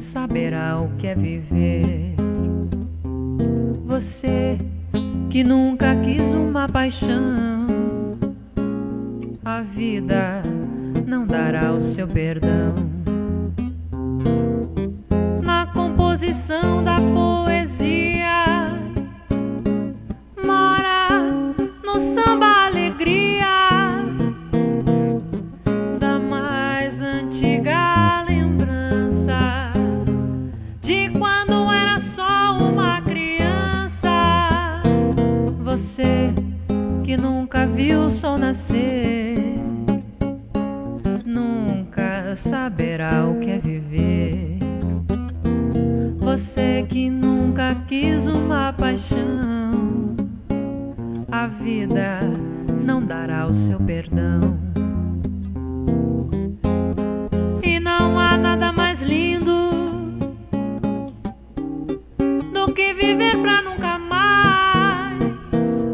saberá o que é viver. Você que nunca quis uma paixão, a vida não dará o seu perdão. Na composição da poesia mora no samba a alegria da mais antiga lembrança de quando era só uma criança. Você que nunca viu o sol nascer, nunca saberá o que é viver. Você que nunca quis uma paixão, a vida não dará o seu perdão. E não há nada mais lindo do que viver pra nunca mais,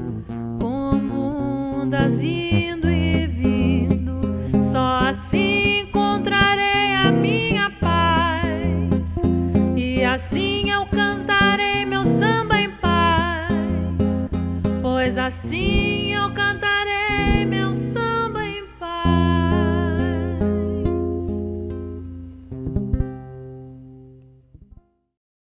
como ondas indo e vindo. Só assim encontrarei a minha paz, e assim eu cantarei meu samba em paz, pois assim eu cantarei